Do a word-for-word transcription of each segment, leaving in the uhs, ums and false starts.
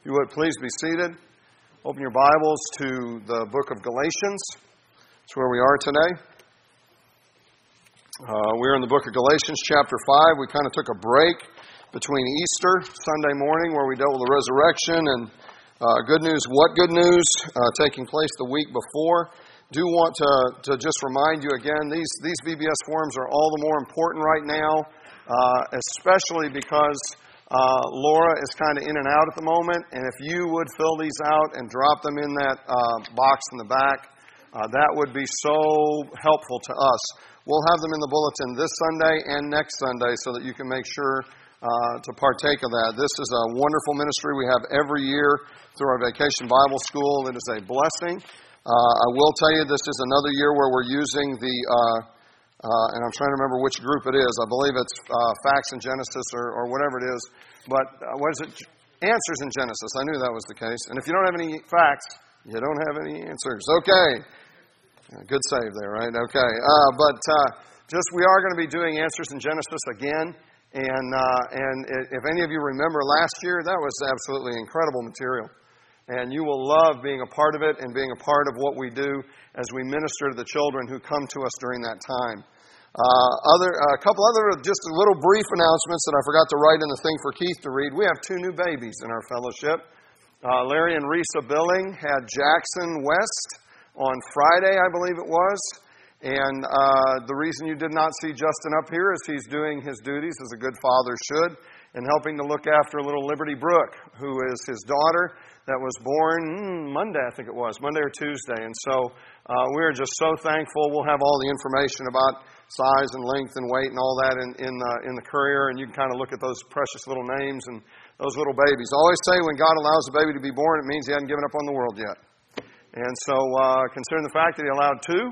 If you would, please be seated. Open your Bibles to the book of Galatians. That's where we are today. Uh, we're in the book of Galatians, chapter five. We kind of took a break between Easter, Sunday morning, where we dealt with the resurrection, and uh, good news, what good news, uh, taking place the week before. Do want to, to just remind you again, these, these V B S forums are all the more important right now, uh, especially because Uh, Laura is kind of in and out at the moment, and if you would fill these out and drop them in that uh, box in the back, uh, that would be so helpful to us. We'll have them in the bulletin this Sunday and next Sunday so that you can make sure uh, to partake of that. This is a wonderful ministry we have every year through our Vacation Bible School. It is a blessing. Uh, I will tell you this is another year where we're using the... Uh, Uh, and I'm trying to remember which group it is. I believe it's uh, Facts in Genesis or, or whatever it is. But uh, what is it? Answers in Genesis. I knew that was the case. And if you don't have any facts, you don't have any answers. Okay. Good save there, right? Okay. Uh, but uh, just we are going to be doing Answers in Genesis again. And, uh, and if any of you remember last year, that was absolutely incredible material. And you will love being a part of it and being a part of what we do as we minister to the children who come to us during that time. Uh, other, a couple other, just little brief announcements that I forgot to write in the thing for Keith to read. We have two new babies in our fellowship. Uh, Larry and Risa Billing had Jackson West on Friday, I believe it was. And uh, the reason you did not see Justin up here is he's doing his duties as a good father should and helping to look after little Liberty Brooke, who is his daughter that was born mm, Monday, I think it was, Monday or Tuesday. And so uh, we're just so thankful. We'll have all the information about size and length and weight and all that in in, uh, in the courier, and you can kind of look at those precious little names and those little babies. I always say when God allows a baby to be born, it means He hasn't given up on the world yet. And so uh, considering the fact that He allowed two,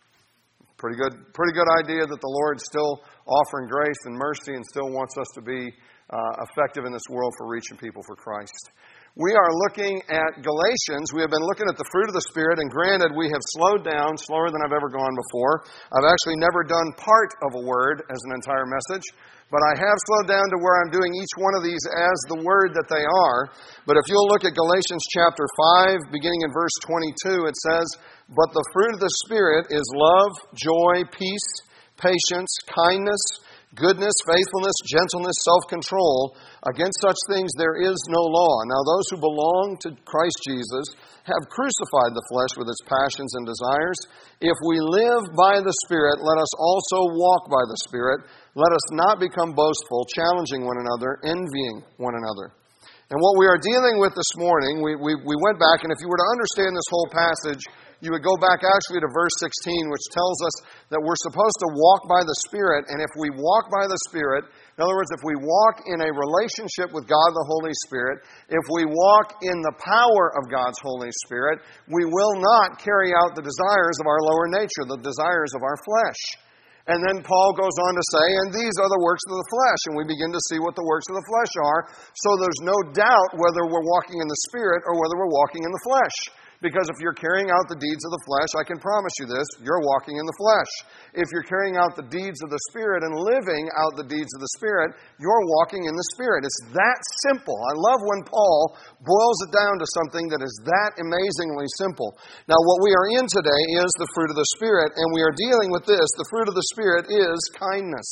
pretty good, pretty good idea that the Lord's still offering grace and mercy and still wants us to be uh, effective in this world for reaching people for Christ. We are looking at Galatians. We have been looking at the fruit of the Spirit, and granted, we have slowed down, slower than I've ever gone before. I've actually never done part of a word as an entire message, but I have slowed down to where I'm doing each one of these as the word that they are. But if you'll look at Galatians chapter five, beginning in verse twenty-two, it says, "But the fruit of the Spirit is love, joy, peace, patience, kindness, goodness, faithfulness, gentleness, self-control. Against such things there is no law. Now those who belong to Christ Jesus have crucified the flesh with its passions and desires. If we live by the Spirit, let us also walk by the Spirit. Let us not become boastful, challenging one another, envying one another." And what we are dealing with this morning, we, we, we went back, and if you were to understand this whole passage, you would go back actually to verse sixteen, which tells us that we're supposed to walk by the Spirit. And if we walk by the Spirit, in other words, if we walk in a relationship with God the Holy Spirit, if we walk in the power of God's Holy Spirit, we will not carry out the desires of our lower nature, the desires of our flesh. And then Paul goes on to say, and these are the works of the flesh. And we begin to see what the works of the flesh are. So there's no doubt whether we're walking in the Spirit or whether we're walking in the flesh. Because if you're carrying out the deeds of the flesh, I can promise you this, you're walking in the flesh. If you're carrying out the deeds of the Spirit and living out the deeds of the Spirit, you're walking in the Spirit. It's that simple. I love when Paul boils it down to something that is that amazingly simple. Now, what we are in today is the fruit of the Spirit, and we are dealing with this. The fruit of the Spirit is kindness.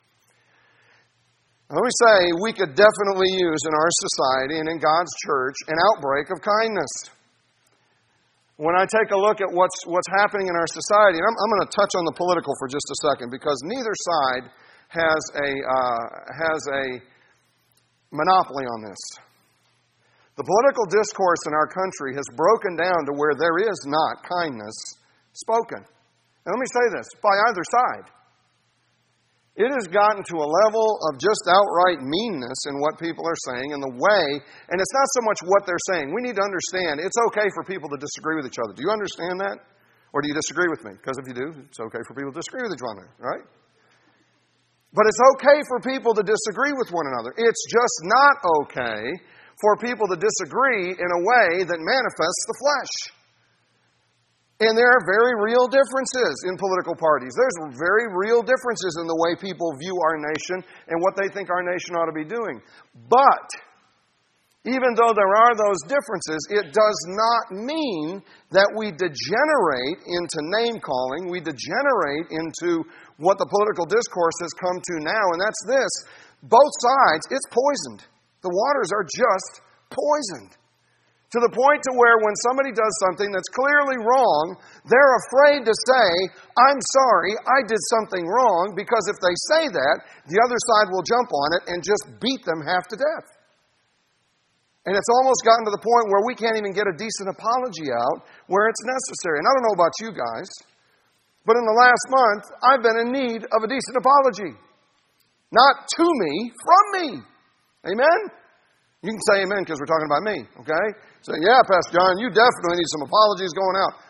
Let me say, we could definitely use in our society and in God's church an outbreak of kindness. When I take a look at what's what's happening in our society, and I'm, I'm going to touch on the political for just a second, because neither side has a uh, has a monopoly on this. The political discourse in our country has broken down to where there is not kindness spoken. And let me say this, by either side. It has gotten to a level of just outright meanness in what people are saying and the way, and it's not so much what they're saying. We need to understand it's okay for people to disagree with each other. Do you understand that? Or do you disagree with me? Because if you do, it's okay for people to disagree with each other, right? But it's okay for people to disagree with one another. It's just not okay for people to disagree in a way that manifests the flesh. And there are very real differences in political parties. There's very real differences in the way people view our nation and what they think our nation ought to be doing. But Even though there are those differences, it does not mean that we degenerate into name-calling. We degenerate into what the political discourse has come to now, and that's this. Both sides, it's poisoned. The waters are just poisoned. To the point to where when somebody does something that's clearly wrong, they're afraid to say, I'm sorry, I did something wrong, because if they say that, the other side will jump on it and just beat them half to death. And it's almost gotten to the point where we can't even get a decent apology out where it's necessary. And I don't know about you guys, but in the last month, I've been in need of a decent apology. Not to me, from me. Amen? You can say amen because we're talking about me, okay? So, yeah, Pastor John, you definitely need some apologies going out.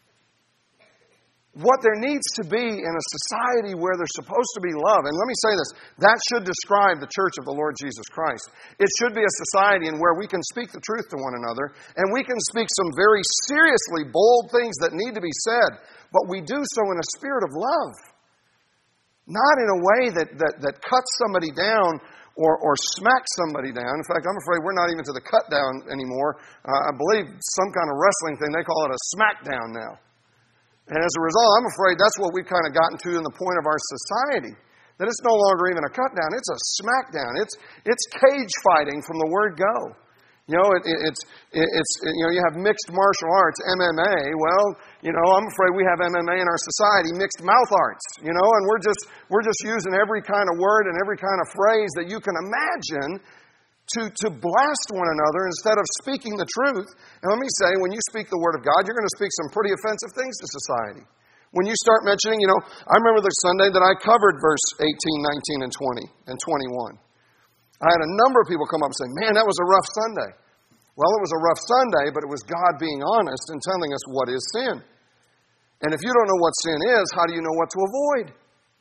What there needs to be in a society where there's supposed to be love, and let me say this, that should describe the church of the Lord Jesus Christ. It should be a society in where we can speak the truth to one another, and we can speak some very seriously bold things that need to be said, but we do so in a spirit of love. Not in a way that, that, that cuts somebody down or, or smacks somebody down. In fact, I'm afraid we're not even to the cut down anymore. Uh, I believe some kind of wrestling thing, they call it a smackdown now. And as a result, I'm afraid that's what we've kind of gotten to in the point of our society. That it's no longer even a cut down, it's a smackdown. It's it's cage fighting from the word go. You know, it, it, it's it, it's it, you know, you have mixed martial arts, M M A. Well, you know, I'm afraid we have M M A in our society, mixed mouth arts. You know, and we're just we're just using every kind of word and every kind of phrase that you can imagine to, to blast one another instead of speaking the truth. And let me say, when you speak the Word of God, you're going to speak some pretty offensive things to society. When you start mentioning, you know, I remember the Sunday that I covered verse eighteen, nineteen, and twenty, and twenty-one. I had a number of people come up and say, man, that was a rough Sunday. Well, it was a rough Sunday, but it was God being honest and telling us what is sin. And if you don't know what sin is, how do you know what to avoid?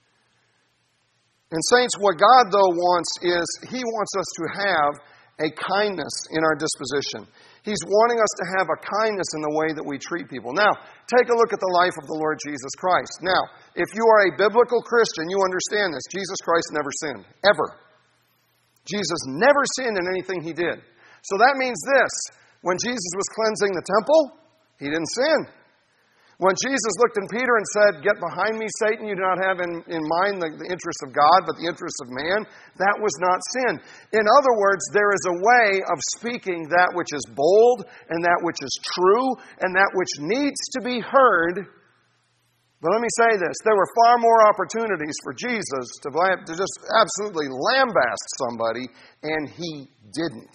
And saints, what God, though, wants is He wants us to have a kindness in our disposition. He's wanting us to have a kindness in the way that we treat people. Now, take a look at the life of the Lord Jesus Christ. Now, if you are a biblical Christian, you understand this. Jesus Christ never sinned. Ever. Jesus never sinned in anything He did. So that means this. When Jesus was cleansing the temple, He didn't sin. When Jesus looked at Peter and said, get behind me, Satan, you do not have in, in mind the, the interests of God, but the interests of man, that was not sin. In other words, there is a way of speaking that which is bold and that which is true and that which needs to be heard. But let me say this, there were far more opportunities for Jesus to, to just absolutely lambast somebody, and He didn't.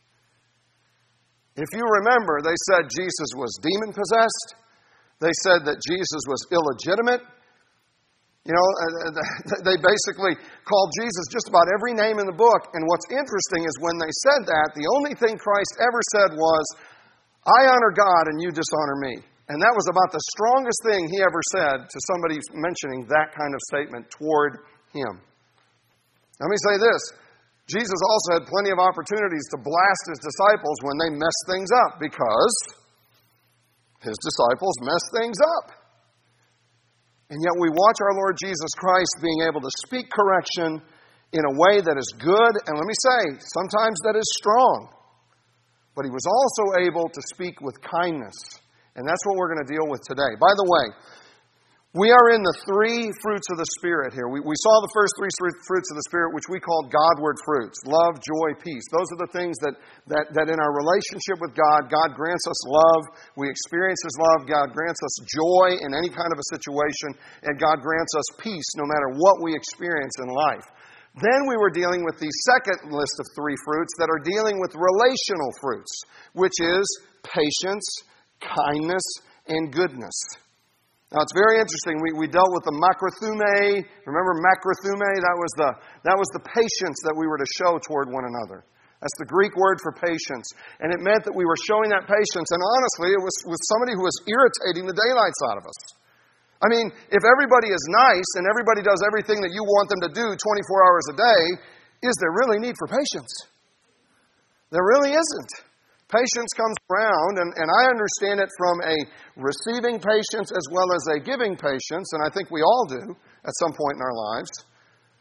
If you remember, they said Jesus was demon-possessed. They said that Jesus was illegitimate. You know, they basically called Jesus just about every name in the book. And what's interesting is when they said that, the only thing Christ ever said was, I honor God and you dishonor me. And that was about the strongest thing He ever said to somebody mentioning that kind of statement toward Him. Let me say this. Jesus also had plenty of opportunities to blast His disciples when they messed things up because His disciples messed things up. And yet we watch our Lord Jesus Christ being able to speak correction in a way that is good, and let me say, sometimes that is strong. But He was also able to speak with kindness. And that's what we're going to deal with today. By the way, we are in the three fruits of the Spirit here. We, we saw the first three fruits of the Spirit, which we called Godward fruits. Love, joy, peace. Those are the things that, that, that in our relationship with God, God grants us love. We experience His love. God grants us joy in any kind of a situation. And God grants us peace no matter what we experience in life. Then we were dealing with the second list of three fruits that are dealing with relational fruits, which is patience, kindness, and goodness. Now, it's very interesting. We, we dealt with the makrothumai. Remember makrothumai? That was the that was the patience that we were to show toward one another. That's the Greek word for patience. And it meant that we were showing that patience. And honestly, it was with somebody who was irritating the daylights out of us. I mean, if everybody is nice and everybody does everything that you want them to do twenty-four hours a day, is there really need for patience? There really isn't. Patience comes around, and, and I understand it from a receiving patience as well as a giving patience, and I think we all do at some point in our lives.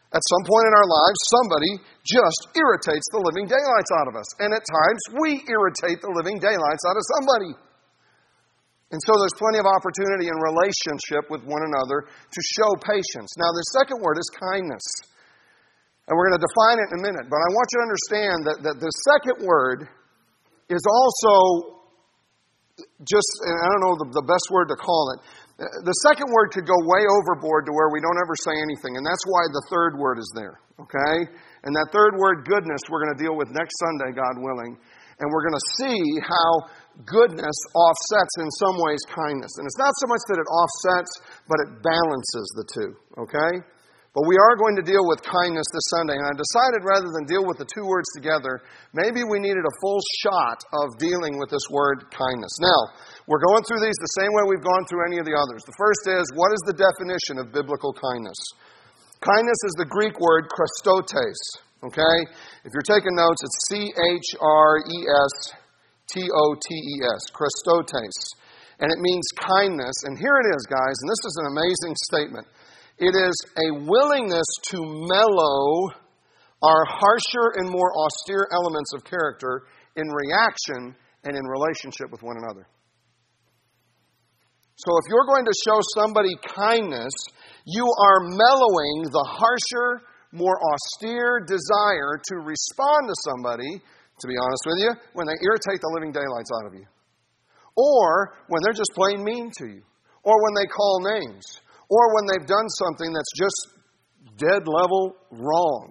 At some point in our lives, somebody just irritates the living daylights out of us. And at times, we irritate the living daylights out of somebody. And so there's plenty of opportunity in relationship with one another to show patience. Now, the second word is kindness. And we're going to define it in a minute. But I want you to understand that, that the second word is also just, and I don't know the, the best word to call it. The second word could go way overboard to where we don't ever say anything. And that's why the third word is there. Okay? And that third word, goodness, we're going to deal with next Sunday, God willing. And we're going to see how goodness offsets in some ways kindness. And it's not so much that it offsets, but it balances the two. Okay? But we are going to deal with kindness this Sunday. And I decided rather than deal with the two words together, maybe we needed a full shot of dealing with this word kindness. Now, we're going through these the same way we've gone through any of the others. The first is, what is the definition of biblical kindness? Kindness is the Greek word Christotes. Okay? If you're taking notes, it's C H R E S T O T E S. Christotes. And it means kindness. And here it is, guys, and this is an amazing statement. It is a willingness to mellow our harsher and more austere elements of character in reaction and in relationship with one another. So if you're going to show somebody kindness, you are mellowing the harsher, more austere desire to respond to somebody, to be honest with you, when they irritate the living daylights out of you. Or when they're just plain mean to you. Or when they call names. Or when they've done something that's just dead level wrong.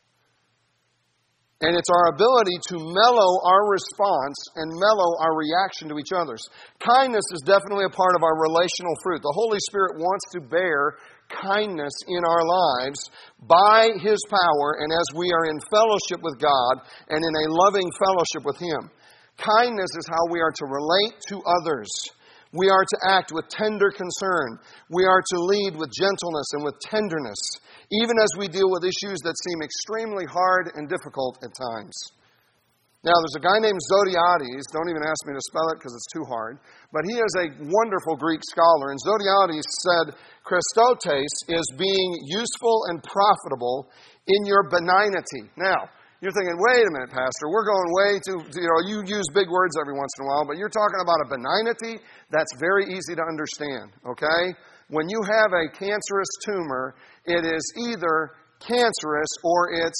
And it's our ability to mellow our response and mellow our reaction to each other's. Kindness is definitely a part of our relational fruit. The Holy Spirit wants to bear kindness in our lives by His power and as we are in fellowship with God and in a loving fellowship with Him. Kindness is how we are to relate to others. We are to act with tender concern. We are to lead with gentleness and with tenderness, even as we deal with issues that seem extremely hard and difficult at times. Now, there's a guy named Zodhiates. Don't even ask me to spell it because it's too hard. But he is a wonderful Greek scholar. And Zodhiates said, Christotes is being useful and profitable in your benignity. Now, you're thinking, wait a minute, Pastor, we're going way too, you know, you use big words every once in a while, but you're talking about a benignity that's very easy to understand, okay? When you have a cancerous tumor, it is either cancerous or it's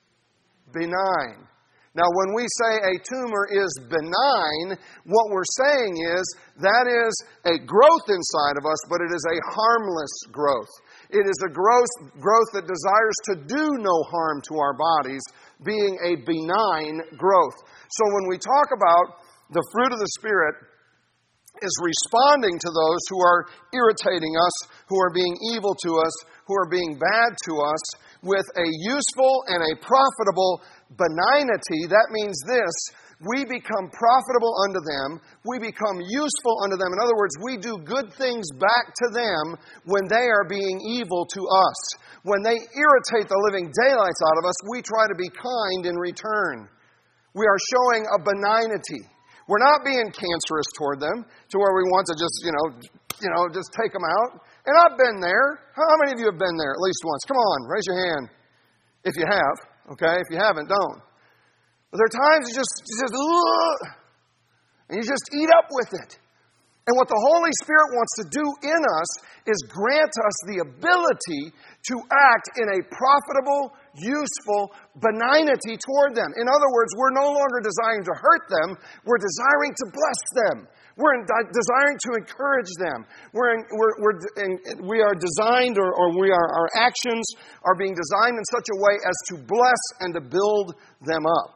benign. Now, when we say a tumor is benign, what we're saying is that is a growth inside of us, but it is a harmless growth. It is a growth, growth that desires to do no harm to our bodies, being a benign growth. So when we talk about the fruit of the Spirit is responding to those who are irritating us, who are being evil to us, who are being bad to us, with a useful and a profitable benignity, that means this: we become profitable unto them, we become useful unto them. In other words, we do good things back to them when they are being evil to us. When they irritate the living daylights out of us, we try to be kind in return. We are showing a benignity. We're not being cancerous toward them to where we want to just, you know, you know, just take them out. And I've been there. How many of you have been there at least once? Come on, raise your hand if you have. Okay, if you haven't, don't. But there are times you just, you just, ugh, and you just eat up with it. And what the Holy Spirit wants to do in us is grant us the ability to act in a profitable, useful benignity toward them. In other words, we're no longer desiring to hurt them, we're desiring to bless them. We're in, desiring to encourage them. We're, in, we're, we're in, we are designed, or, or we are, our actions are being designed in such a way as to bless and to build them up.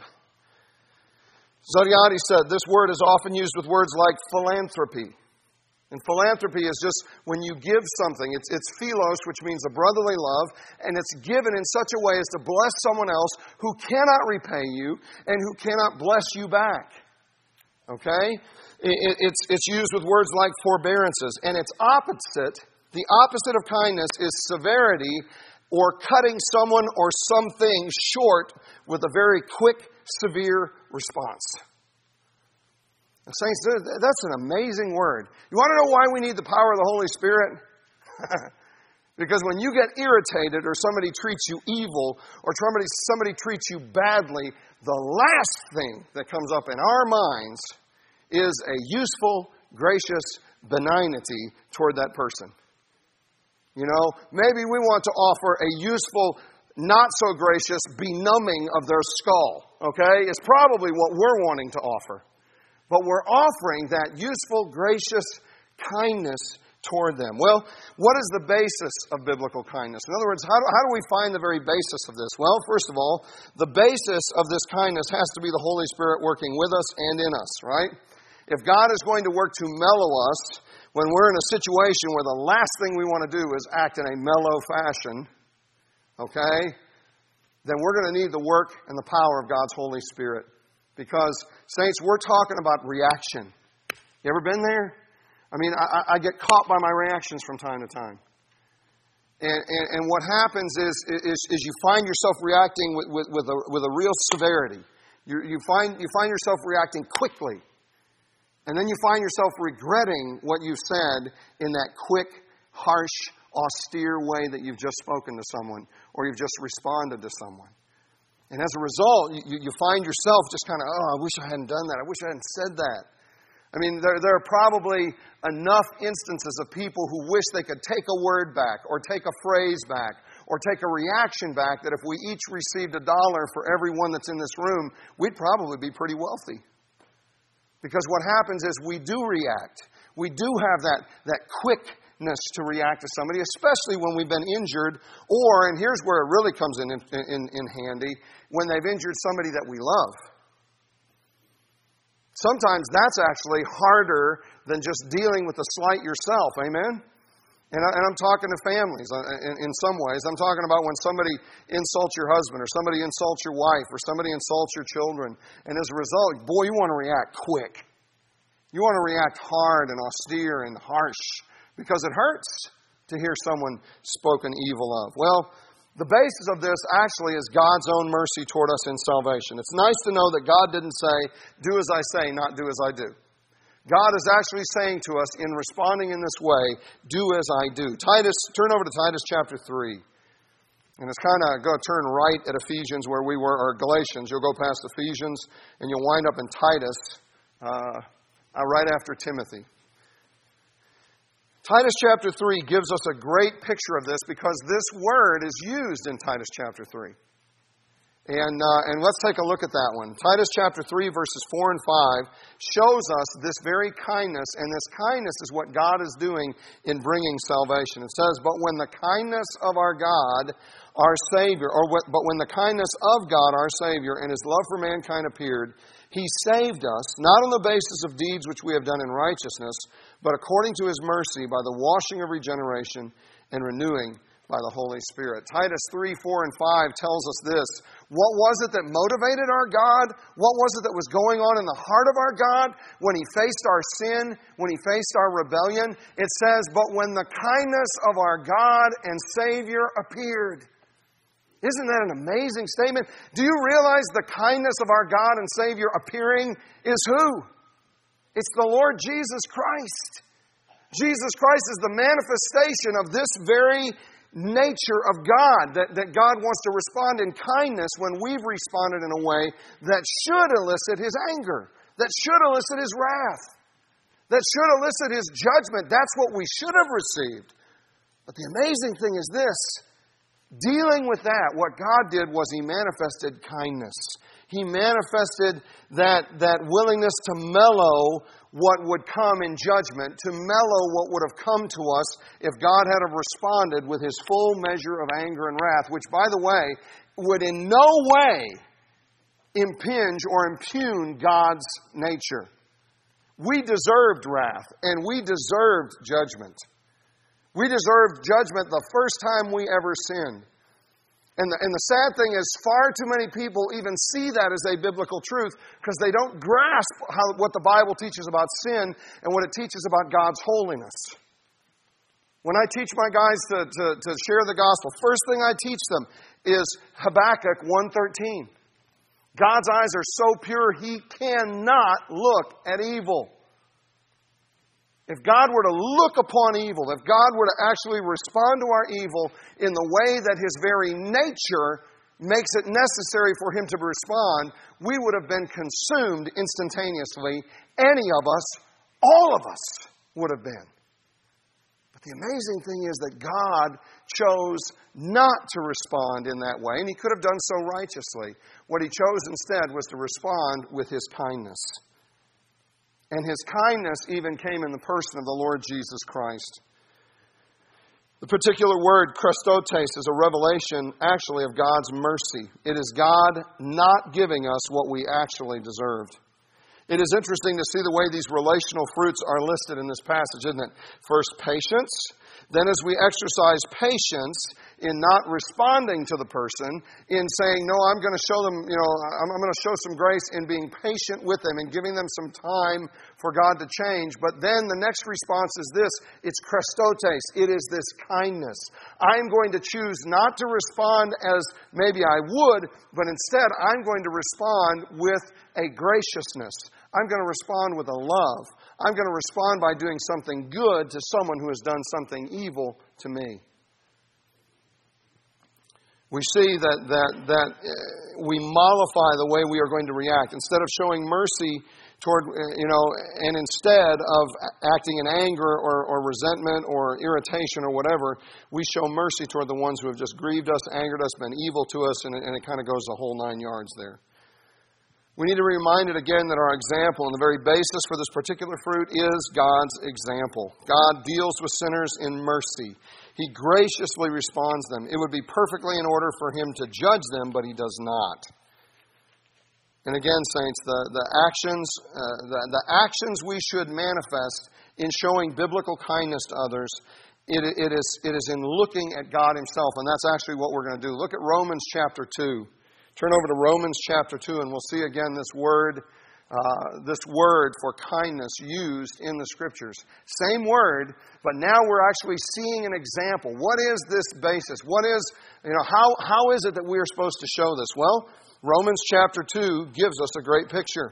Zodhiates said this word is often used with words like philanthropy. And philanthropy is just when you give something. It's, it's philos, which means a brotherly love, and it's given in such a way as to bless someone else who cannot repay you and who cannot bless you back. Okay? It, it's, it's used with words like forbearances. And its opposite, the opposite of kindness, is severity, or cutting someone or something short with a very quick, severe response. Saints, that's an amazing word. You want to know why we need the power of the Holy Spirit? Because when you get irritated or somebody treats you evil or somebody, somebody treats you badly, the last thing that comes up in our minds is a useful, gracious benignity toward that person. You know, maybe we want to offer a useful, not so gracious benumbing of their skull. Okay? It's probably what we're wanting to offer. But we're offering that useful, gracious kindness toward them. Well, what is the basis of biblical kindness? In other words, how do, how do we find the very basis of this? Well, first of all, the basis of this kindness has to be the Holy Spirit working with us and in us, right? If God is going to work to mellow us when we're in a situation where the last thing we want to do is act in a mellow fashion, okay, then we're going to need the work and the power of God's Holy Spirit. Because, saints, we're talking about reaction. You ever been there? I mean, I, I get caught by my reactions from time to time. And, and, and what happens is, is, is you find yourself reacting with, with, with, a, with a real severity. You, you, find, you find yourself reacting quickly. And then you find yourself regretting what you've said in that quick, harsh, austere way that you've just spoken to someone or you've just responded to someone. And as a result, you, you find yourself just kind of, oh, I wish I hadn't done that. I wish I hadn't said that. I mean, there, there are probably enough instances of people who wish they could take a word back or take a phrase back or take a reaction back that if we each received a dollar for everyone that's in this room, we'd probably be pretty wealthy. Because what happens is we do react. We do have that, that quickness to react to somebody, especially when we've been injured or, and here's where it really comes in, in, in handy, when they've injured somebody that we love. Sometimes that's actually harder than just dealing with the slight yourself. Amen? And, I, and I'm talking to families in, in some ways. I'm talking about when somebody insults your husband or somebody insults your wife or somebody insults your children. And as a result, boy, you want to react quick. You want to react hard and austere and harsh because it hurts to hear someone spoken evil of. Well, the basis of this actually is God's own mercy toward us in salvation. It's nice to know that God didn't say, do as I say, not do as I do. God is actually saying to us in responding in this way, do as I do. Titus, turn over to Titus chapter three. And it's kind of going to turn right at Ephesians where we were, or Galatians. You'll go past Ephesians and you'll wind up in Titus uh, right after Timothy. Titus chapter three gives us a great picture of this because this word is used in Titus chapter three. And, uh, and let's take a look at that one. Titus chapter three verses four and five shows us this very kindness, and this kindness is what God is doing in bringing salvation. It says, but when the kindness of our God, our Savior, or what, but when the kindness of God, our Savior, and His love for mankind appeared, He saved us, not on the basis of deeds which we have done in righteousness, but according to His mercy by the washing of regeneration and renewing by the Holy Spirit. Titus three, four, and five tells us this. What was it that motivated our God? What was it that was going on in the heart of our God when He faced our sin, when He faced our rebellion? It says, but when the kindness of our God and Savior appeared. Isn't that an amazing statement? Do you realize the kindness of our God and Savior appearing is who? It's the Lord Jesus Christ. Jesus Christ is the manifestation of this very nature of God, that, that God wants to respond in kindness when we've responded in a way that should elicit His anger, that should elicit His wrath, that should elicit His judgment. That's what we should have received. But the amazing thing is this. Dealing with that, what God did was He manifested kindness. He manifested that, that willingness to mellow what would come in judgment, to mellow what would have come to us if God had have responded with His full measure of anger and wrath, which, by the way, would in no way impinge or impugn God's nature. We deserved wrath, and we deserved judgment. We deserved judgment the first time we ever sinned. And the, and the sad thing is, far too many people even see that as a biblical truth because they don't grasp how, what the Bible teaches about sin and what it teaches about God's holiness. When I teach my guys to, to, to share the gospel, first thing I teach them is Habakkuk one thirteen. God's eyes are so pure, He cannot look at evil. If God were to look upon evil, if God were to actually respond to our evil in the way that His very nature makes it necessary for Him to respond, we would have been consumed instantaneously. Any of us, all of us, would have been. But the amazing thing is that God chose not to respond in that way, and He could have done so righteously. What He chose instead was to respond with His kindness. And His kindness even came in the person of the Lord Jesus Christ. The particular word, Christotes, is a revelation actually of God's mercy. It is God not giving us what we actually deserved. It is interesting to see the way these relational fruits are listed in this passage, isn't it? First, patience. Then as we exercise patience in not responding to the person, in saying, no, I'm going to show them, you know, I'm, I'm going to show some grace in being patient with them and giving them some time for God to change. But then the next response is this. It's Christotes. It is this kindness. I'm going to choose not to respond as maybe I would, but instead I'm going to respond with a graciousness. I'm going to respond with a love. I'm going to respond by doing something good to someone who has done something evil to me. We see that that that we mollify the way we are going to react. Instead of showing mercy toward, you know, and instead of acting in anger or, or resentment or irritation or whatever, we show mercy toward the ones who have just grieved us, angered us, been evil to us, and it, and it kind of goes the whole nine yards there. We need to be reminded again that our example and the very basis for this particular fruit is God's example. God deals with sinners in mercy. He graciously responds them. It would be perfectly in order for Him to judge them, but He does not. And again, saints, the, the actions uh, the, the actions we should manifest in showing biblical kindness to others, it, it is it is in looking at God Himself, and that's actually what we're going to do. Look at Romans chapter two. Turn over to Romans chapter two, and we'll see again this word, uh, this word for kindness used in the Scriptures. Same word, but now we're actually seeing an example. What is this basis? What is, you know, how how is it that we are supposed to show this? Well, Romans chapter two gives us a great picture.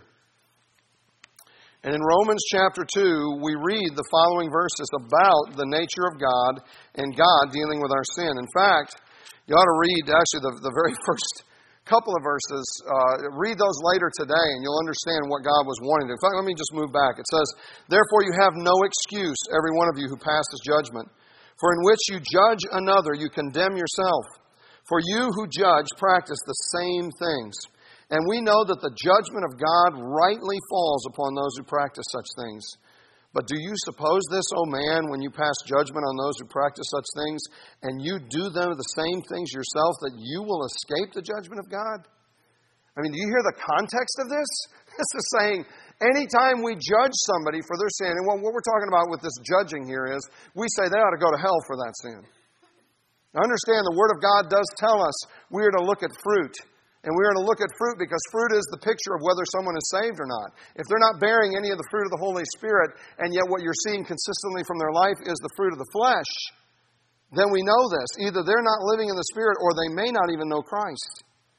And in Romans chapter two, we read the following verses about the nature of God and God dealing with our sin. In fact, you ought to read actually the, the very first couple of verses. Uh, read those later today and you'll understand what God was wanting to do. In fact, let me just move back. It says, therefore you have no excuse, every one of you who passes judgment. For in which you judge another, you condemn yourself. For you who judge practice the same things. And we know that the judgment of God rightly falls upon those who practice such things. But do you suppose this, O man, when you pass judgment on those who practice such things, and you do them the same things yourself, that you will escape the judgment of God? I mean, do you hear the context of this? This is saying, anytime we judge somebody for their sin, and what we're talking about with this judging here is, we say they ought to go to hell for that sin. Now understand, the Word of God does tell us we are to look at fruit. And we are to look at fruit because fruit is the picture of whether someone is saved or not. If they're not bearing any of the fruit of the Holy Spirit, and yet what you're seeing consistently from their life is the fruit of the flesh, then we know this. Either they're not living in the Spirit or they may not even know Christ.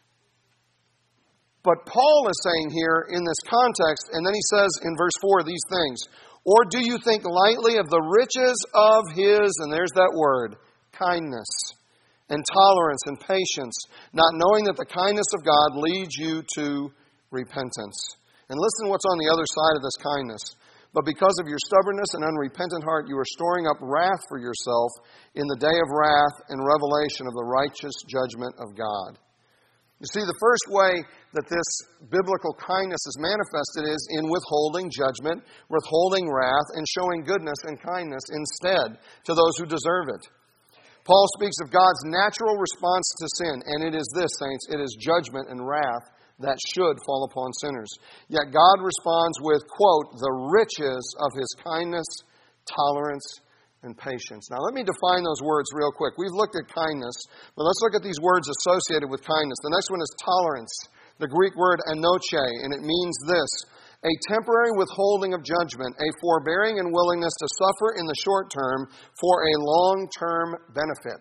But Paul is saying here in this context, and then he says in verse four these things, or do you think lightly of the riches of His, and there's that word, kindness, and tolerance and patience, not knowing that the kindness of God leads you to repentance. And listen to what's on the other side of this kindness. But because of your stubbornness and unrepentant heart, you are storing up wrath for yourself in the day of wrath and revelation of the righteous judgment of God. You see, the first way that this biblical kindness is manifested is in withholding judgment, withholding wrath, and showing goodness and kindness instead to those who deserve it. Paul speaks of God's natural response to sin, and it is this, saints, it is judgment and wrath that should fall upon sinners. Yet God responds with, quote, the riches of His kindness, tolerance, and patience. Now let me define those words real quick. We've looked at kindness, but let's look at these words associated with kindness. The next one is tolerance, the Greek word anoche, and it means this: a temporary withholding of judgment, a forbearing and willingness to suffer in the short term for a long-term benefit.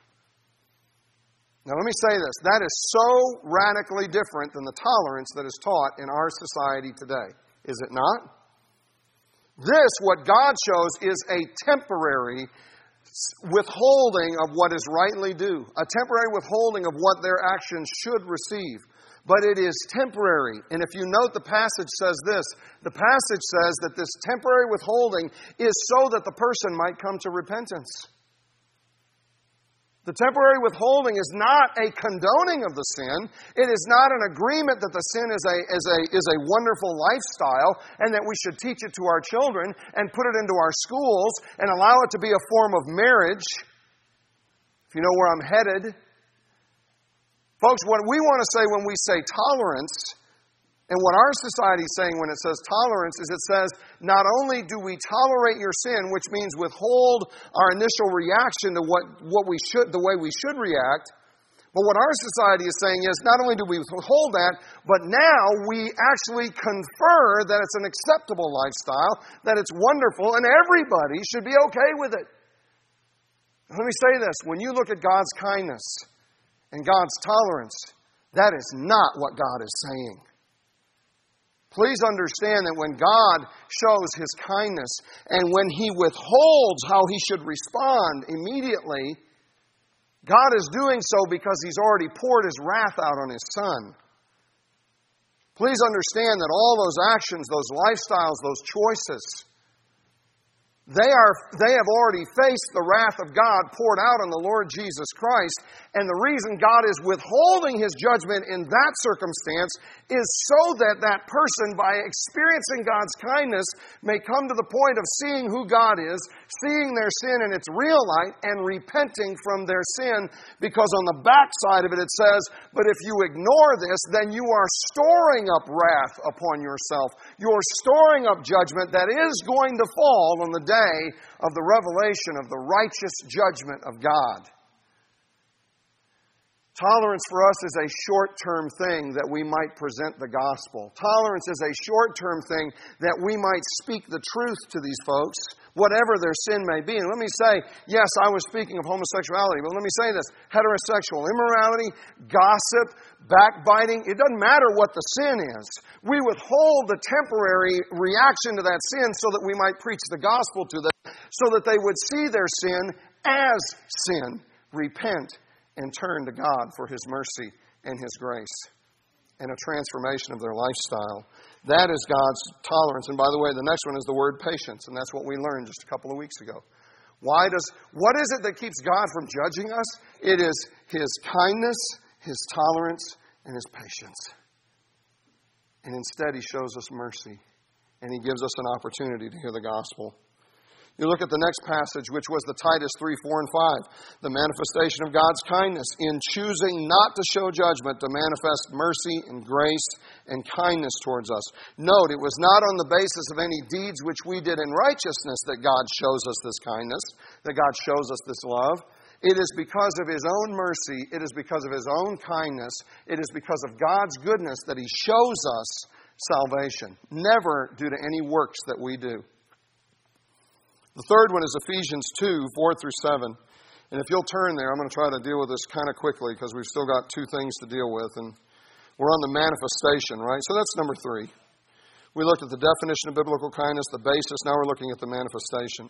Now let me say this. That is so radically different than the tolerance that is taught in our society today. Is it not? This, what God shows, is a temporary withholding of what is rightly due. A temporary withholding of what their actions should receive. But it is temporary. And if you note, the passage says this. The passage says that this temporary withholding is so that the person might come to repentance. The temporary withholding is not a condoning of the sin. It is not an agreement that the sin is a, is a, is a wonderful lifestyle and that we should teach it to our children and put it into our schools and allow it to be a form of marriage. If you know where I'm headed. Folks, what we want to say when we say tolerance, and what our society is saying when it says tolerance, is it says, not only do we tolerate your sin, which means withhold our initial reaction to what, what we should, the way we should react, but what our society is saying is, not only do we withhold that, but now we actually confer that it's an acceptable lifestyle, that it's wonderful, and everybody should be okay with it. Let me say this. When you look at God's kindness and God's tolerance, that is not what God is saying. Please understand that when God shows His kindness and when He withholds how He should respond immediately, God is doing so because He's already poured His wrath out on His Son. Please understand that all those actions, those lifestyles, those choices, They are, they have already faced the wrath of God poured out on the Lord Jesus Christ. And the reason God is withholding His judgment in that circumstance is so that that person, by experiencing God's kindness, may come to the point of seeing who God is, seeing their sin in its real light, and repenting from their sin. Because on the backside of it, it says, but if you ignore this, then you are storing up wrath upon yourself. You're storing up judgment that is going to fall on the day of the revelation of the righteous judgment of God. Tolerance for us is a short-term thing that we might present the gospel. Tolerance is a short-term thing that we might speak the truth to these folks, whatever their sin may be. And let me say, yes, I was speaking of homosexuality, but let me say this. Heterosexual immorality, gossip, backbiting, it doesn't matter what the sin is. We withhold the temporary reaction to that sin so that we might preach the gospel to them, so that they would see their sin as sin, repent, and turn to God for His mercy and His grace and a transformation of their lifestyle. That is God's tolerance. And by the way, the next one is the word patience, and that's what we learned just a couple of weeks ago. Why does, what is it that keeps God from judging us? It is His kindness, His tolerance, and His patience. And instead He shows us mercy, and He gives us an opportunity to hear the gospel. You look at the next passage, which was the Titus three, four, and five. The manifestation of God's kindness in choosing not to show judgment, to manifest mercy and grace and kindness towards us. Note, it was not on the basis of any deeds which we did in righteousness that God shows us this kindness, that God shows us this love. It is because of His own mercy. It is because of His own kindness. It is because of God's goodness that He shows us salvation. Never due to any works that we do. The third one is Ephesians two, four through seven. And if you'll turn there, I'm going to try to deal with this kind of quickly because we've still got two things to deal with. And we're on the manifestation, right? So that's number three. We looked at the definition of biblical kindness, the basis. Now we're looking at the manifestation.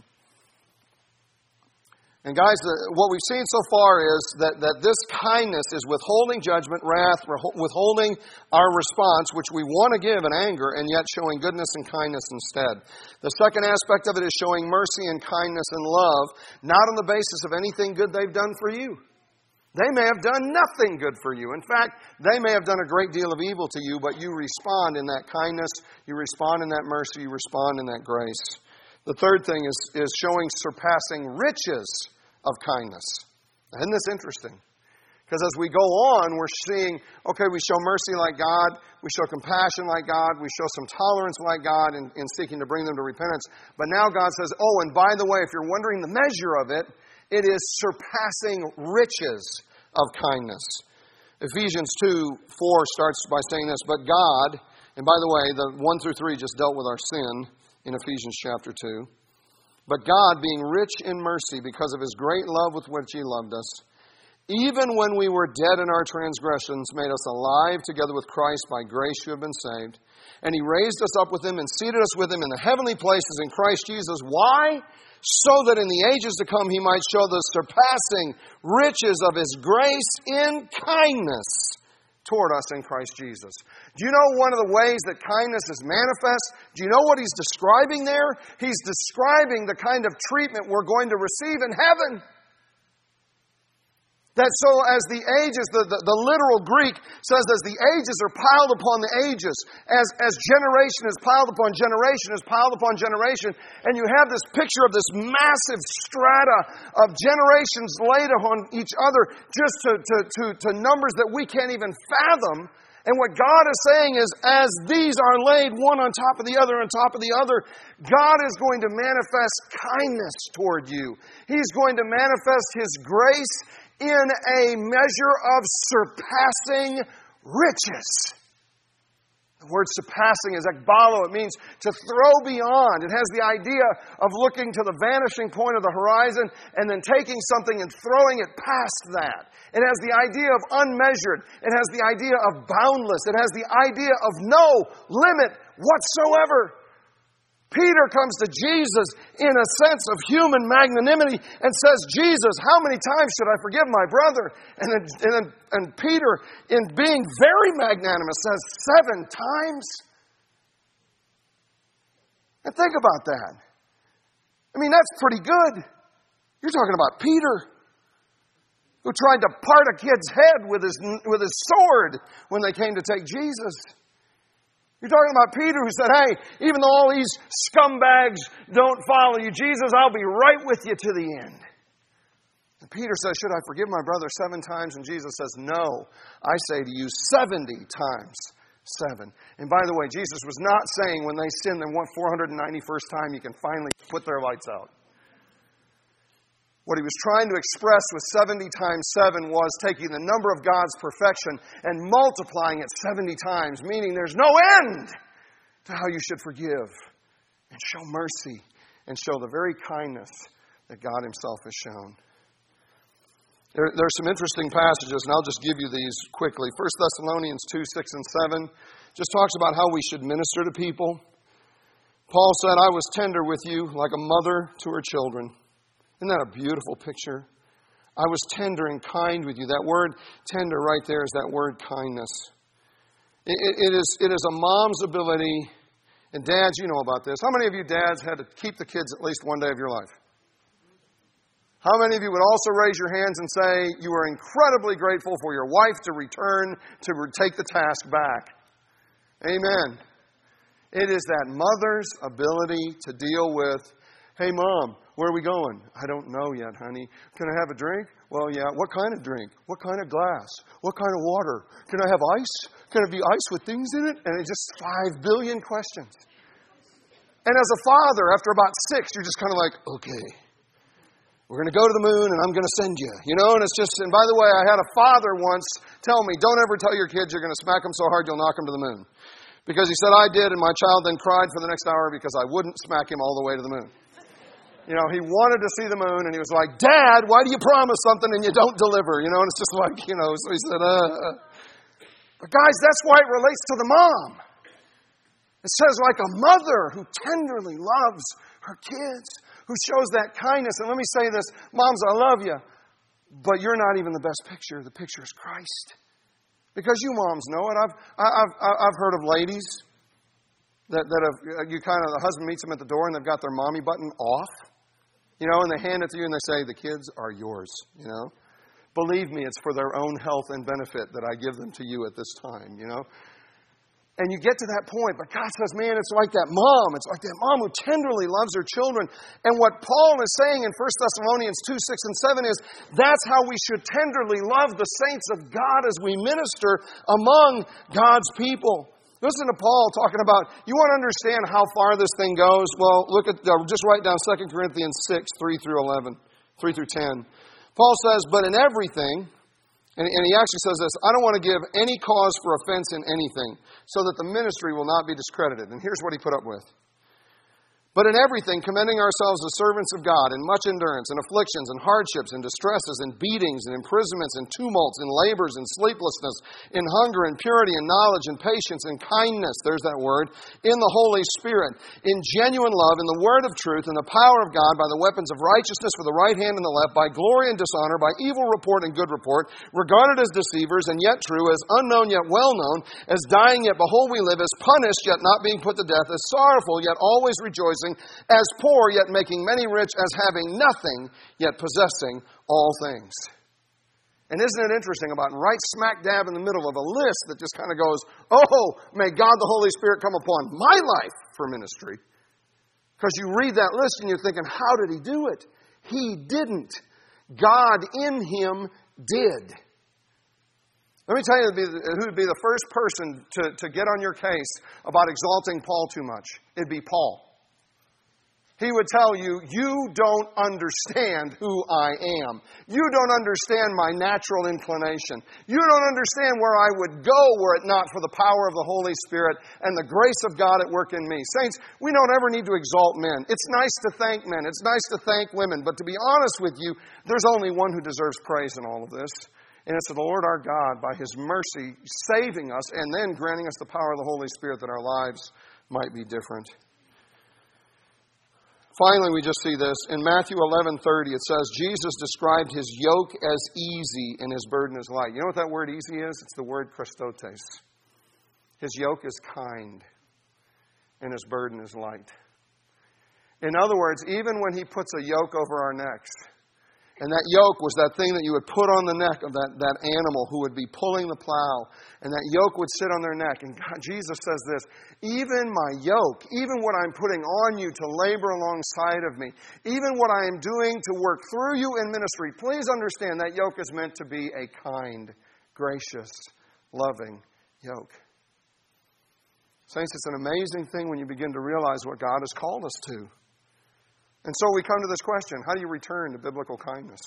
And guys, what we've seen so far is that, that this kindness is withholding judgment, wrath, withholding our response, which we want to give in anger, and yet showing goodness and kindness instead. The second aspect of it is showing mercy and kindness and love, not on the basis of anything good they've done for you. They may have done nothing good for you. In fact, they may have done a great deal of evil to you, but you respond in that kindness, you respond in that mercy, you respond in that grace. The third thing is, is showing surpassing riches of kindness. Isn't this interesting? Because as we go on, we're seeing, okay, we show mercy like God, we show compassion like God, we show some tolerance like God in, in seeking to bring them to repentance. But now God says, oh, and by the way, if you're wondering the measure of it, it is surpassing riches of kindness. Ephesians two, four starts by saying this, but God, and by the way, the one through three just dealt with our sin in Ephesians chapter two. But God, being rich in mercy because of His great love with which He loved us, even when we were dead in our transgressions, made us alive together with Christ. By grace you have been saved. And He raised us up with Him and seated us with Him in the heavenly places in Christ Jesus. Why? So that in the ages to come He might show the surpassing riches of His grace in kindness toward us in Christ Jesus. Do you know one of the ways that kindness is manifest? Do you know what He's describing there? He's describing the kind of treatment we're going to receive in heaven. That so as the ages, the, the, the literal Greek says as the ages are piled upon the ages, as, as generation is piled upon generation is piled upon generation, and you have this picture of this massive strata of generations laid upon each other just to, to, to, to numbers that we can't even fathom. And what God is saying is, as these are laid one on top of the other on top of the other, God is going to manifest kindness toward you. He's going to manifest His grace in a measure of surpassing riches. The word surpassing is ekbalo. It means to throw beyond. It has the idea of looking to the vanishing point of the horizon and then taking something and throwing it past that. It has the idea of unmeasured. It has the idea of boundless. It has the idea of no limit whatsoever. Peter comes to Jesus in a sense of human magnanimity and says, Jesus, how many times should I forgive my brother? And then, and, then, and Peter, in being very magnanimous, says, seven times? And think about that. I mean, that's pretty good. You're talking about Peter, who tried to part a kid's head with his, with his sword when they came to take Jesus. You're talking about Peter who said, hey, even though all these scumbags don't follow you, Jesus, I'll be right with you to the end. And Peter says, should I forgive my brother seven times? And Jesus says, no, I say to you seventy times seven. And by the way, Jesus was not saying when they sin the four hundred ninety-first time you can finally put their lights out. What He was trying to express with seventy times seven was taking the number of God's perfection and multiplying it seventy times, meaning there's no end to how you should forgive and show mercy and show the very kindness that God Himself has shown. There, there are some interesting passages, and I'll just give you these quickly. First Thessalonians two, six, and seven just talks about how we should minister to people. Paul said, I was tender with you like a mother to her children. Isn't that a beautiful picture? I was tender and kind with you. That word tender right there is that word kindness. It, it, it, is, it is a mom's ability, and dads, you know about this. How many of you dads had to keep the kids at least one day of your life? How many of you would also raise your hands and say you are incredibly grateful for your wife to return, to take the task back? Amen. It is that mother's ability to deal with, hey, Mom, where are we going? I don't know yet, honey. Can I have a drink? Well, yeah. What kind of drink? What kind of glass? What kind of water? Can I have ice? Can it be ice with things in it? And it's just five billion questions. And as a father, after about six, you're just kind of like, okay, we're going to go to the moon and I'm going to send you. You know, and it's just, and by the way, I had a father once tell me, don't ever tell your kids you're going to smack them so hard you'll knock them to the moon. Because he said I did, and my child then cried for the next hour because I wouldn't smack him all the way to the moon. You know, he wanted to see the moon, and he was like, Dad, why do you promise something and you don't deliver? You know, and it's just like, you know, so he said, uh. But guys, that's why it relates to the mom. It says like a mother who tenderly loves her kids, who shows that kindness. And let me say this, moms, I love you, but you're not even the best picture. The picture is Christ. Because you moms know it. I've, I've, I've heard of ladies that, that have, you kind of, the husband meets them at the door and they've got their mommy button off. You know, and they hand it to you and they say, the kids are yours, you know. Believe me, it's for their own health and benefit that I give them to you at this time, you know. And you get to that point, but God says, man, it's like that mom. It's like that mom who tenderly loves her children. And what Paul is saying in First Thessalonians two, six, and seven is, that's how we should tenderly love the saints of God as we minister among God's people. Listen to Paul talking about, you want to understand how far this thing goes? Well, look at, uh, just write down Second Corinthians six, three through eleven, three through ten. Paul says, but in everything, and, and he actually says this, I don't want to give any cause for offense in anything, so that the ministry will not be discredited. And here's what he put up with. But in everything, commending ourselves as servants of God, in much endurance, and afflictions, and hardships, and distresses, and beatings, and imprisonments, and tumults, and labors, and sleeplessness, in hunger, and purity, and knowledge, and patience, and kindness, there's that word, in the Holy Spirit, in genuine love, in the word of truth, in the power of God, by the weapons of righteousness with the right hand and the left, by glory and dishonor, by evil report and good report, regarded as deceivers, and yet true, as unknown yet well known, as dying yet behold we live, as punished yet not being put to death, as sorrowful yet always rejoicing, as poor, yet making many rich, as having nothing, yet possessing all things. And isn't it interesting about right smack dab in the middle of a list that just kind of goes, oh, may God the Holy Spirit come upon my life for ministry. Because you read that list and you're thinking, how did he do it? He didn't. God in him did. Let me tell you who would be the first person to, to get on your case about exalting Paul too much. It'd be Paul. He would tell you, you don't understand who I am. You don't understand my natural inclination. You don't understand where I would go were it not for the power of the Holy Spirit and the grace of God at work in me. Saints, we don't ever need to exalt men. It's nice to thank men. It's nice to thank women. But to be honest with you, there's only one who deserves praise in all of this. And it's the Lord our God, by His mercy, saving us and then granting us the power of the Holy Spirit that our lives might be different. Finally, we just see this. In Matthew eleven thirty, it says, Jesus described His yoke as easy and His burden as light. You know what that word easy is? It's the word Christotes. His yoke is kind and His burden is light. In other words, even when He puts a yoke over our necks, and that yoke was that thing that you would put on the neck of that, that animal who would be pulling the plow. And that yoke would sit on their neck. And God, Jesus says this, even my yoke, even what I'm putting on you to labor alongside of me, even what I am doing to work through you in ministry, please understand that yoke is meant to be a kind, gracious, loving yoke. Saints, it's an amazing thing when you begin to realize what God has called us to. And so we come to this question, how do you return to biblical kindness?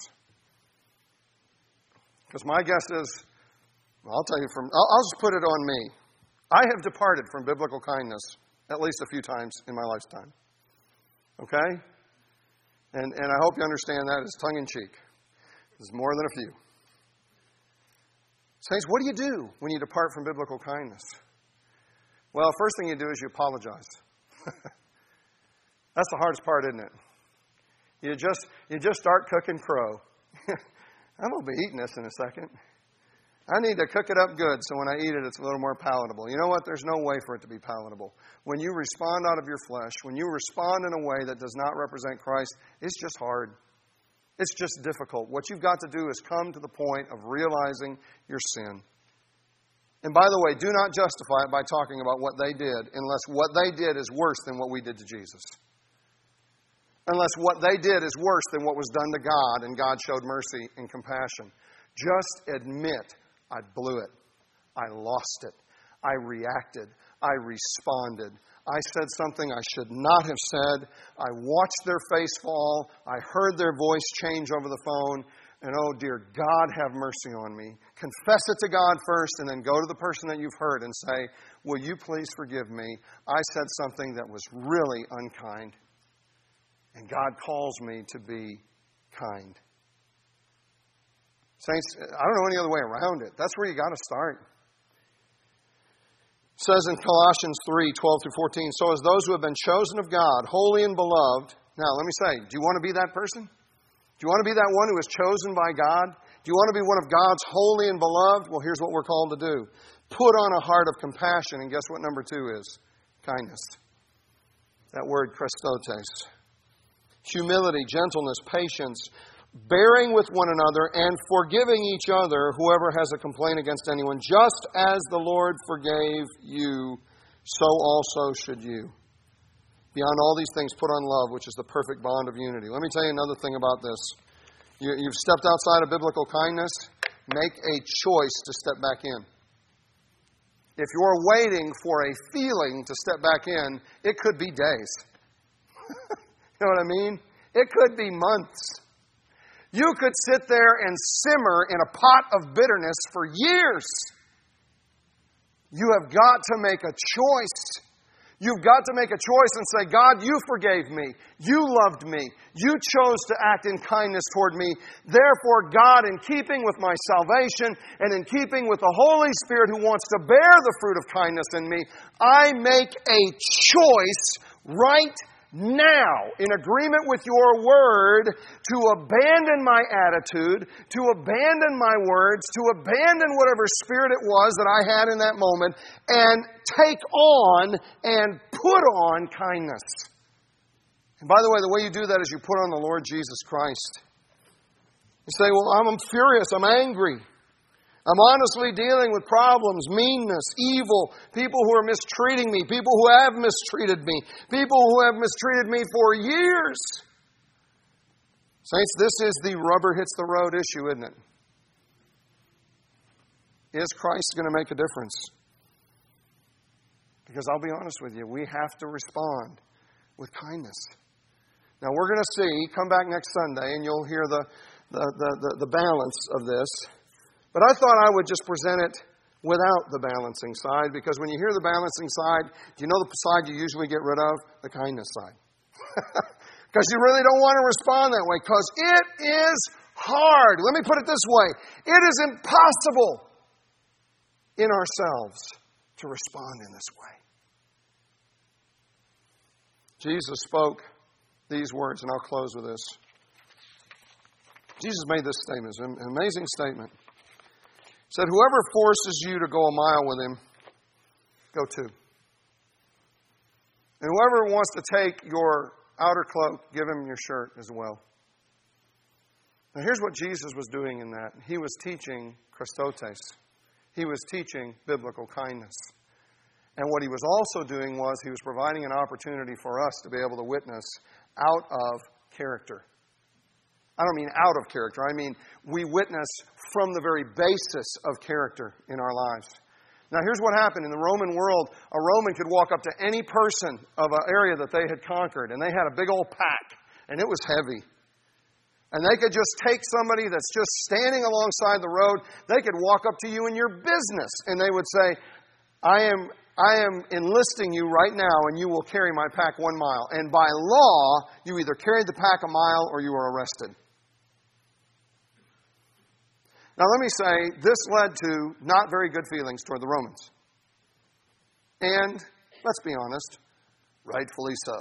Because my guess is, well, I'll tell you from, I'll, I'll just put it on me. I have departed from biblical kindness at least a few times in my lifetime. Okay? And, and I hope you understand that as tongue-in-cheek. There's more than a few. Saints, what do you do when you depart from biblical kindness? Well, first thing you do is you apologize. That's the hardest part, isn't it? You just you just start cooking crow. I'm going to be eating this in a second. I need to cook it up good so when I eat it, it's a little more palatable. You know what? There's no way for it to be palatable. When you respond out of your flesh, when you respond in a way that does not represent Christ, it's just hard. It's just difficult. What you've got to do is come to the point of realizing your sin. And by the way, do not justify it by talking about what they did unless what they did is worse than what we did to Jesus. Unless what they did is worse than what was done to God and God showed mercy and compassion. Just admit, I blew it. I lost it. I reacted. I responded. I said something I should not have said. I watched their face fall. I heard their voice change over the phone. And oh dear, God have mercy on me. Confess it to God first and then go to the person that you've hurt and say, will you please forgive me? I said something that was really unkind. And God calls me to be kind. Saints, I don't know any other way around it. That's where you got to start. It says in Colossians three, twelve through fourteen, so as those who have been chosen of God, holy and beloved. Now, let me say, do you want to be that person? Do you want to be that one who is chosen by God? Do you want to be one of God's holy and beloved? Well, here's what we're called to do. Put on a heart of compassion. And guess what number two is? Kindness. That word, Christotes. Humility, gentleness, patience, bearing with one another, and forgiving each other, whoever has a complaint against anyone, just as the Lord forgave you, so also should you. Beyond all these things, put on love, which is the perfect bond of unity. Let me tell you another thing about this. You, you've stepped outside of biblical kindness, make a choice to step back in. If you're waiting for a feeling to step back in, it could be days. You know what I mean? It could be months. You could sit there and simmer in a pot of bitterness for years. You have got to make a choice. You've got to make a choice and say, God, you forgave me. You loved me. You chose to act in kindness toward me. Therefore, God, in keeping with my salvation and in keeping with the Holy Spirit who wants to bear the fruit of kindness in me, I make a choice right now, in agreement with your word, to abandon my attitude, to abandon my words, to abandon whatever spirit it was that I had in that moment, and take on and put on kindness. And by the way, the way you do that is you put on the Lord Jesus Christ. You say, well, I'm furious, I'm angry. I'm honestly dealing with problems, meanness, evil, people who are mistreating me, people who have mistreated me, people who have mistreated me for years. Saints, this is the rubber hits the road issue, isn't it? Is Christ going to make a difference? Because I'll be honest with you, we have to respond with kindness. Now we're going to see, come back next Sunday and you'll hear the, the, the, the, the balance of this. But I thought I would just present it without the balancing side, because when you hear the balancing side, do you know the side you usually get rid of? The kindness side. Because you really don't want to respond that way, because it is hard. Let me put it this way. It is impossible in ourselves to respond in this way. Jesus spoke these words, and I'll close with this. Jesus made this statement. It's an amazing statement. He said, whoever forces you to go a mile with him, go two. And whoever wants to take your outer cloak, give him your shirt as well. Now here's what Jesus was doing in that. He was teaching Christotes. He was teaching biblical kindness. And what he was also doing was he was providing an opportunity for us to be able to witness out of character. I don't mean out of character. I mean we witness from the very basis of character in our lives. Now here's what happened. In the Roman world, a Roman could walk up to any person of an area that they had conquered, and they had a big old pack, and it was heavy. And they could just take somebody that's just standing alongside the road. They could walk up to you in your business, and they would say, I am I am enlisting you right now, and you will carry my pack one mile. And by law, you either carried the pack a mile or you were arrested. Now let me say, this led to not very good feelings toward the Romans. And, let's be honest, rightfully so.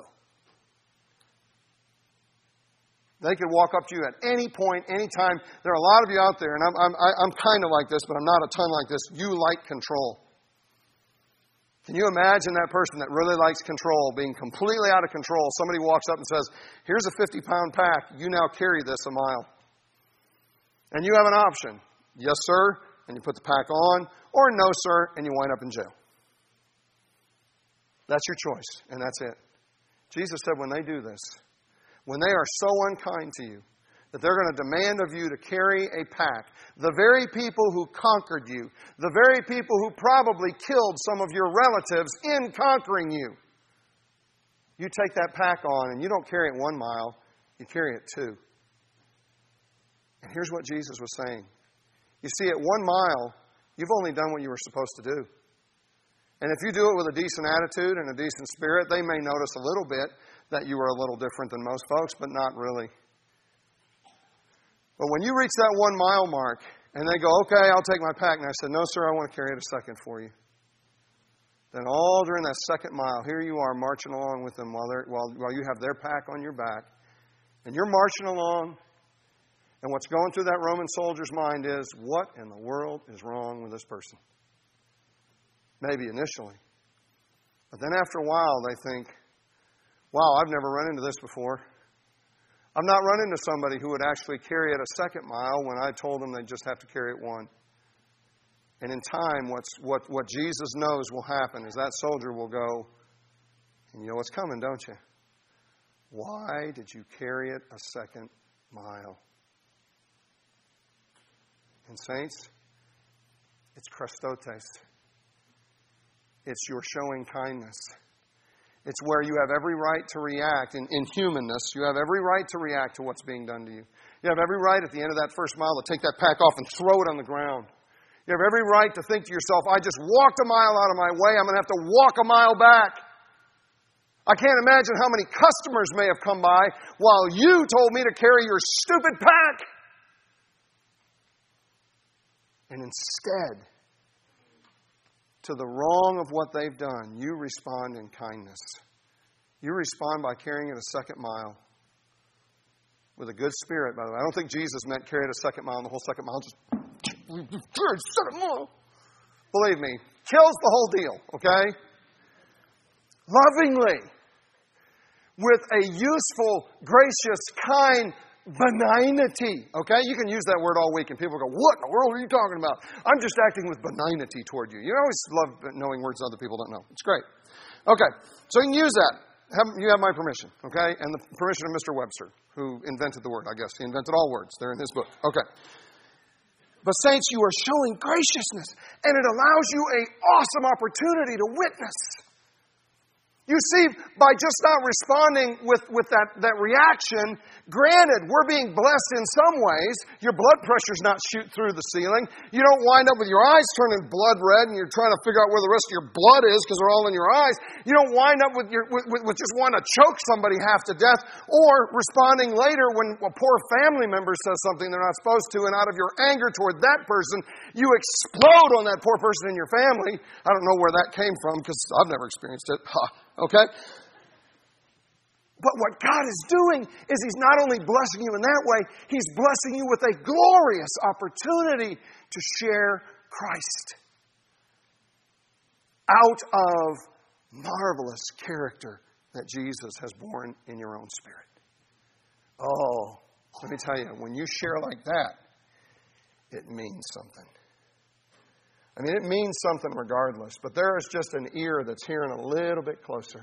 They could walk up to you at any point, any time. There are a lot of you out there, and I'm, I'm, I'm kind of like this, but I'm not a ton like this. You like control. Can you imagine that person that really likes control being completely out of control? Somebody walks up and says, here's a fifty-pound pack. You now carry this a mile. And you have an option. Yes, sir, and you put the pack on, or no, sir, and you wind up in jail. That's your choice, and that's it. Jesus said when they do this, when they are so unkind to you, that they're going to demand of you to carry a pack, the very people who conquered you, the very people who probably killed some of your relatives in conquering you, you take that pack on and you don't carry it one mile, you carry it two. And here's what Jesus was saying. You see, at one mile, you've only done what you were supposed to do. And if you do it with a decent attitude and a decent spirit, they may notice a little bit that you are a little different than most folks, but not really. But when you reach that one mile mark, and they go, okay, I'll take my pack. And I said, no, sir, I want to carry it a second for you. Then all during that second mile, here you are marching along with them while, they're, while, while you have their pack on your back. And you're marching along. And what's going through that Roman soldier's mind is, what in the world is wrong with this person? Maybe initially. But then after a while, they think, wow, I've never run into this before. I've not run into somebody who would actually carry it a second mile when I told them they just have to carry it one. And in time, what's, what, what Jesus knows will happen is that soldier will go, and you know what's coming, don't you? Why did you carry it a second mile? And saints, it's Christotes. It's your showing kindness. It's where you have every right to react. In, in humanness, you have every right to react to what's being done to you. You have every right at the end of that first mile to take that pack off and throw it on the ground. You have every right to think to yourself, I just walked a mile out of my way. I'm going to have to walk a mile back. I can't imagine how many customers may have come by while you told me to carry your stupid pack. And instead, to the wrong of what they've done, you respond in kindness. You respond by carrying it a second mile. With a good spirit, by the way. I don't think Jesus meant carry it a second mile and the whole second mile just carry it a second mile. Believe me, kills the whole deal, okay? Lovingly. With a useful, gracious, kind benignity. Okay? You can use that word all week and people go, what in the world are you talking about? I'm just acting with benignity toward you. You always love knowing words other people don't know. It's great. Okay. So you can use that. Have, you have my permission. Okay? And the permission of Mister Webster, who invented the word, I guess. He invented all words. They're in his book. Okay. But saints, you are showing graciousness. And it allows you an awesome opportunity to witness. You see, by just not responding with, with that, that reaction, granted, we're being blessed in some ways. Your blood pressure's not shoot through the ceiling. You don't wind up with your eyes turning blood red and you're trying to figure out where the rest of your blood is because they're all in your eyes. You don't wind up with, your, with, with, with just wanting to choke somebody half to death or responding later when a poor family member says something they're not supposed to, and out of your anger toward that person, you explode on that poor person in your family. I don't know where that came from because I've never experienced it. Ha. Okay? But what God is doing is He's not only blessing you in that way, He's blessing you with a glorious opportunity to share Christ out of marvelous character that Jesus has borne in your own spirit. Oh, let me tell you, when you share like that, it means something. I mean, it means something regardless, but there is just an ear that's hearing a little bit closer.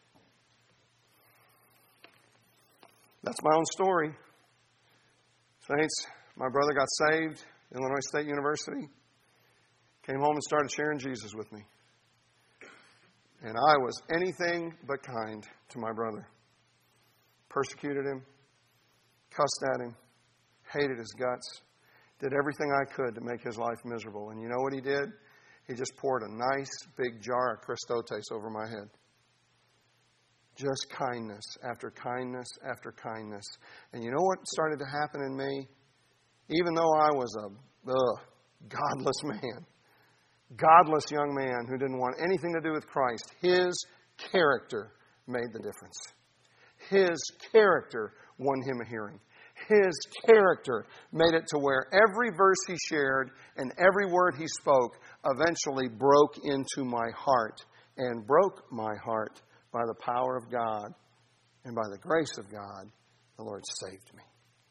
That's my own story. Saints, my brother got saved at Illinois State University, came home and started sharing Jesus with me. And I was anything but kind to my brother. Persecuted him, cussed at him, hated his guts. Did everything I could to make his life miserable. And you know what he did? He just poured a nice big jar of Christotes over my head. Just kindness after kindness after kindness. And you know what started to happen in me? Even though I was a ugh, godless man, godless young man who didn't want anything to do with Christ, his character made the difference. His character won him a hearing. His character made it to where every verse he shared and every word he spoke eventually broke into my heart and broke my heart by the power of God and by the grace of God. The Lord saved me.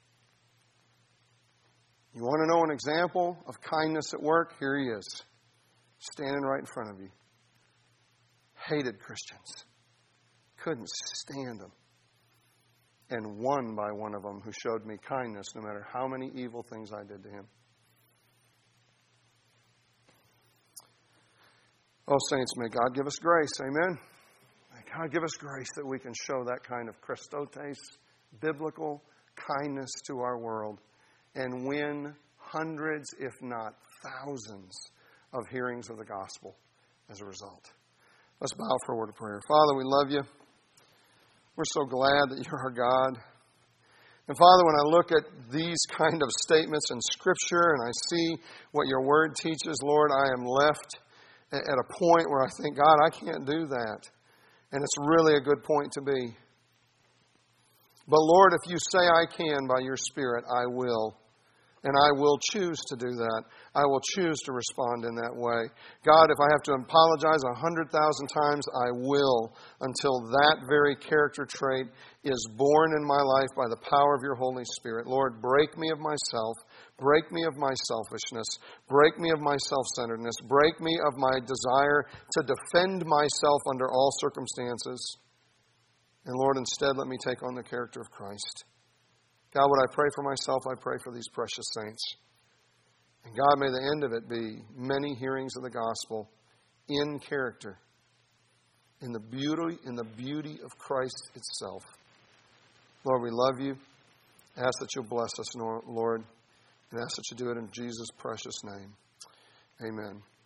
You want to know an example of kindness at work? Here he is, standing right in front of you. Hated Christians. Couldn't stand them. And won by one of them who showed me kindness no matter how many evil things I did to him. Oh, saints, may God give us grace. Amen. May God give us grace that we can show that kind of Christotes, biblical kindness to our world and win hundreds, if not thousands, of hearings of the gospel as a result. Let's bow for a word of prayer. Father, we love you. We're so glad that you're our God. And Father, when I look at these kind of statements in Scripture and I see what your word teaches, Lord, I am left at a point where I think, God, I can't do that. And it's really a good point to be. But Lord, if you say I can by your Spirit, I will. And I will choose to do that. I will choose to respond in that way. God, if I have to apologize a hundred thousand times, I will, until that very character trait is born in my life by the power of your Holy Spirit. Lord, break me of myself. Break me of my selfishness. Break me of my self-centeredness. Break me of my desire to defend myself under all circumstances. And Lord, instead, let me take on the character of Christ. God, what I pray for myself, I pray for these precious saints. And God, may the end of it be many hearings of the gospel in character, in the beauty, in the beauty of Christ itself. Lord, we love you. Ask that you'll bless us, Lord, and ask that you do it in Jesus' precious name. Amen.